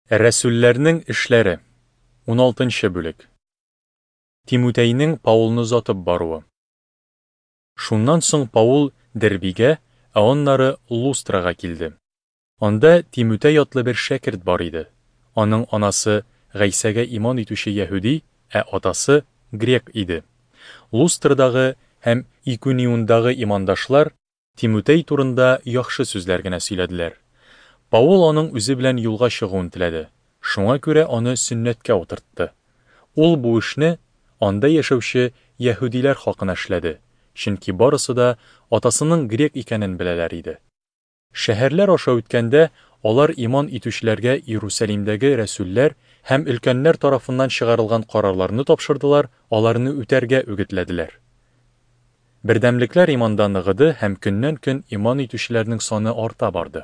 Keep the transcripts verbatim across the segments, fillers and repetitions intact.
Рәсүлләрнең эшләре. ун алтынчы бүлек. Тимотейның Паулны озатып баруы. Шуннан соң Паул Дербигә, ә аннары Лустрага килде. Анда Тимотей атлы бер шәкерт бар иде. Аның анасы Гайсәгә иман итүче Яһүди, ә атасы грек иде. Лустрдагы һәм Икониондагы имандашлар Тимотей турында яхшы сүзләр генә сөйләделәр. Паул аның үзе белән юлга чыгуын теләде. Шуңа күрә аны сөннәткә утыртты. Ул бу эшне анда яшәүче Яһүдиләр хакына эшләде, чөнки барысы да атасының грек икәнен беләләр иде. Шәһәрләр аша үткәндә, алар иман итүчеләргә Иерусалимдәге рәсүлләр һәм өлкәннәр тарафыннан чыгарылган карарларны тапшырдылар, аларны үтәргә үгетләделәр. Бердәмлекләр иманда ныгыды һәм көннән-көн иман итүчеләрнең саны арта барды.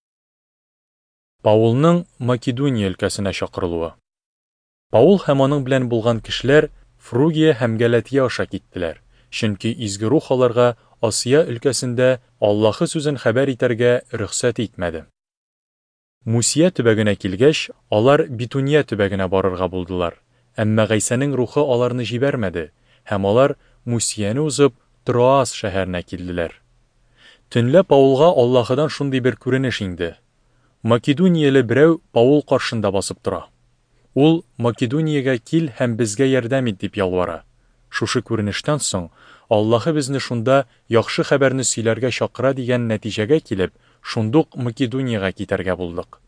Паулның Македония өлкәсенә чакырылуы. Паул һәм аның белән булган кешеләр Фругия һәм Галатия аша киттеләр, чөнки изге рух аларга Асия өлкәсендә Аллаһы сүзен хәбәр итәргә рөхсәт итмәде. Мусия төбәгенә килгәч, алар Битуния төбәгенә барырга булдылар, әмма Гайсәнең рухы аларны җибәрмәде, һәм алар Мусияны узып Троас шәһәренә килделәр. Төнлә Паулга Аллаһыдан шундый бер күренеш инде. Македонияле берәү Паул каршында басып тора. Ул Македониягә кил һәм безгә ярдәм ит дип ялвара. Шушы күренештән соң Аллаһы безне шунда яхшы хәбәрне сөйләргә чакыра дигән нәтиҗәгә килеп, шундук Македониягә китәргә булдык.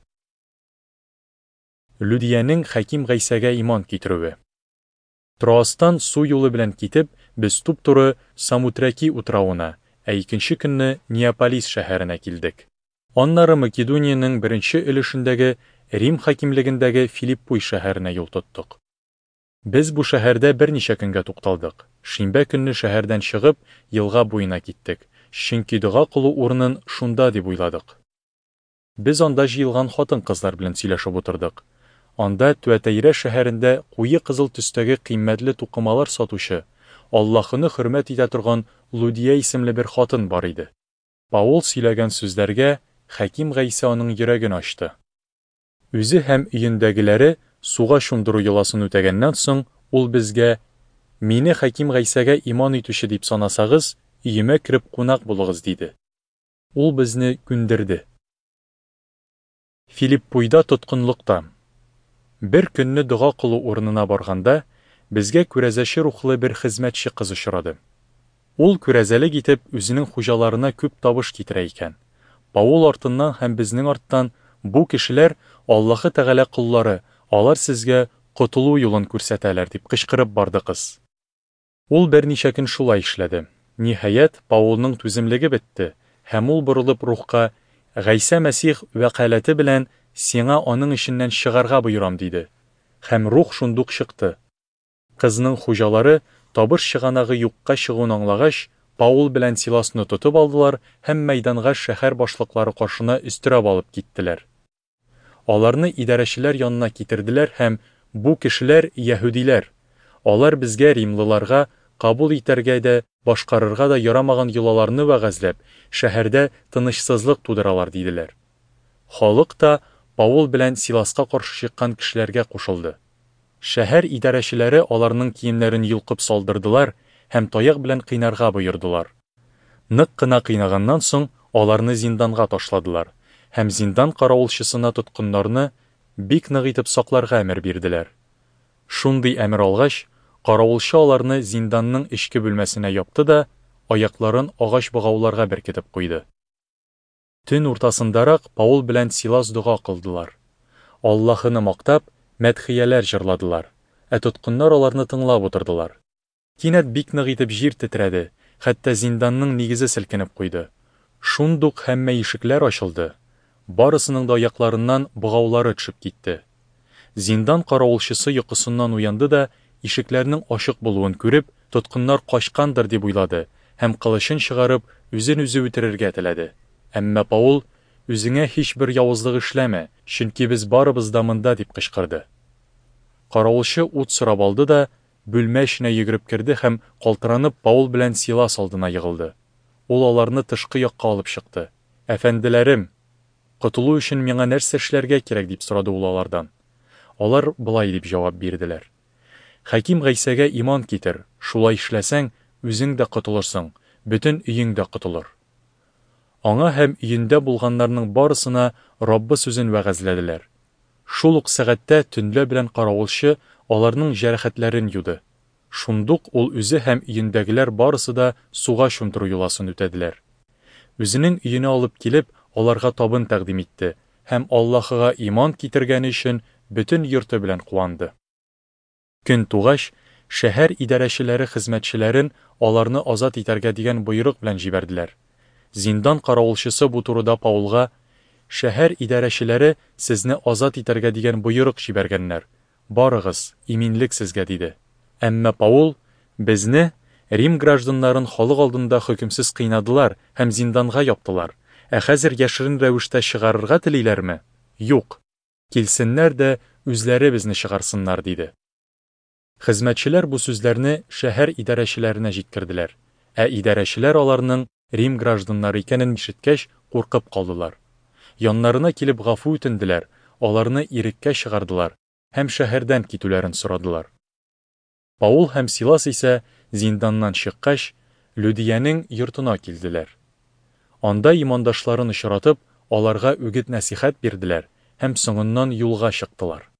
Людиянең Хәким Гайсәгә иман китерүе. Троастан су юлы белән китеп, без туп-туры Самутраки утрауына, ә икенче көнне Неаполис шәһәренә килдек. Аннары Македониянең беренче өлешендәге Рим хакимлегендәге Филиппуй шәһәренә юл тоттык. Без бу шәһәрдә берничә көнгә тукталдык. Шимбә көнне шәһәрдән чыгып, елга буена киттек, чөнки дуга кылу урынын шунда дип уйладык. Без анда җыелган хатын-кызлар белән сөйләшеп утырдык. Анда Туатейра шәһәрендә куе кызыл төстәге кыйммәтле тукымалар сатучы, Аллаһыны хөрмәт итә торган Лудия исемле бер хатын бар иде. Паул сөйләгән сүзләргә Хәким Гайсә аның йөрәген ачты. Үзе һәм өендәгеләре суга шундыру йоласын үтәгәннән соң, ул безгә: "Мине Хәким Гайсәгә иман итүче дип санасагыз, өемә кирип кунак булыгыз", диде. Ул безне күндерде. Филиппуйда тоткынлыкта. Бер көнне дуга кылу урынына барганда, безгә күрәзәче рухлы бер хезмәтче кыз очрады. Ул күрәзәлек итеп үзенең хуҗаларына күп табыш китерә икән. Паул артыннан һәм безнең арттан: "Бу кешеләр Аллаһы Тәгалә куллары, алар сезгә котылу юлын күрсәтәләр", дип кычкырып барды кыз. Ул берничә көн шулай эшләде. Ниһаять, Паулның түземлеге бетте, һәм ул борылып рухка: "Гайсә Мәсих вәкаләте белән сиңа аның эшеннән чыгарга боерам", диде. Һәм рух шундук чыкты. Кызның хуҗалары табыш чыганагы юкка чыгуын аңлагач, Паул белән Силасны тотып алдылар һәм мәйданга шәһәр башлыклары каршына өстерәп алып киттеләр. Аларны идарәчеләр янына китерделәр һәм: "Бу кешеләр Яһүдиләр. Алар безгә римлыларга кабул итәргә дә, башкарырга да ярамаган йолаларны вәгазьләп, шәһәрдә тынычсызлык тудыралар", диделәр. Халык та Паул белән Силаска каршы чыккан кешеләргә кушылды. Шәһәр идарәчеләре аларның киемнәрен йолкып салдырдылар һәм таяк белән кыйнарга боердылар. Нык кына кыйнаганнан соң аларны зинданга ташладылар һәм зиндан каравылчысына тоткыннарны бик нык итеп сакларга әмер бирделәр. Шундый әмер алгач, каравылчы аларны зинданның эчке бүлмәсенә япты да аякларын агач богауларга беркетеп куйды. Төн уртасындарак Паул белән Силас дуга кылдылар. Аллаһыны мактап, мәдхияләр җырладылар, ә тоткыннар аларны тыңлап утырдылар. Кинәт бик нык итеп җир тетрәде, хәтта зинданның нигезе селкенеп куйды. Шундук һәммә ишекләр ачылды. Барысының да аякларыннан богаулары төшеп китте. Зиндан каравылчысы йокысыннан уянды да, ишекләрнең ачык булуын күреп, тоткыннар качкандыр дип уйлады һәм кылычын чыгарып, үзен үзе үтерергә теләде. Әмма Паул: "Үзеңә һичбер явызлык эшләмә, чөнки без барыбыз да монда", дип кычкырды. Каравылчы ут сорап алды да, бүлмә эченә йөгереп керде һәм калтыранып Паул белән Силас алдына йыгылды. Ул аларны тышкы якка алып чыкты. "Әфәнделәрем, Котылу өчен миңа нәрсә эшләргә кирәк дип сорады ул алардан. Алар былай дип җавап бирделәр. Хәким Гайсәгә иман китер, шулай эшләсәң, үзең дә котылырсың, бөтен өең дә котылыр. Аңа һәм өендә булганнарның барысына Раббы сүзен вәгазьләделәр. Шул ук сәгатьтә төнлә белән каравылчы аларның җәрәхәтләрен юды. Шундук ул үзе һәм өендәгеләр барысы да суга чумдыру юласын үтәделәр. Үзенең өенә алып килеп, аларга табын тәкъдим итте һәм Аллаһыга иман китергәне өчен бөтен йорты белән куанды. Көн тугач, шәһәр идарәчеләре хезмәтчеләрен аларны азат итәргә дигән боерык белән җибәрделәр. Зиндан каравылчысы бу турыда Паулга: "Шәһәр идарәчеләре сезне азат итәргә дигән боерык җибәргәннәр. Барыгыз, иминлек сезгә", диде. Әмма Паул: "Безне, Рим гражданнарын халык алдында хөкемсез кыйнадылар һәм зинданга яптылар. Ә хәзер яшерен рәвештә чыгарырга телиләрме? Юк. Килсеннәр дә үзләре безне чыгарсыннар", диде. Хезмәтчеләр бу сүзләрне шәһәр идарәчеләренә җиткерделәр, ә идарәчеләр аларның Рим гражданнары икәнен ишеткәч куркып калдылар. Яннарына килеп гафу үтенделәр, аларны иреккә чыгардылар һәм шәһәрдән китүләрен сорадылар. Паул һәм Силас исә зинданнан чыккач, Людиянең йортына килделәр. Анда имандашларын очратып, аларга үгет-нәсихәт бирделәр һәм соңыннан юлга чыктылар.